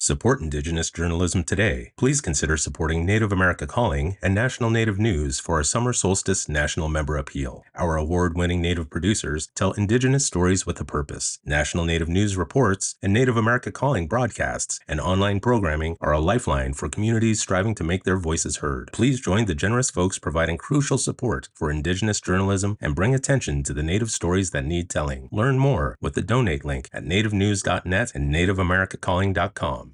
Support Indigenous journalism today. Please consider supporting Native America Calling and National Native News for our Summer Solstice National Member Appeal. Our award-winning Native producers tell Indigenous stories with a purpose. National Native News reports and Native America Calling broadcasts and online programming are a lifeline for communities striving to make their voices heard. Please join the generous folks providing crucial support for Indigenous journalism and bring attention to the Native stories that need telling. Learn more with the donate link at nativenews.net and nativeamericacalling.com.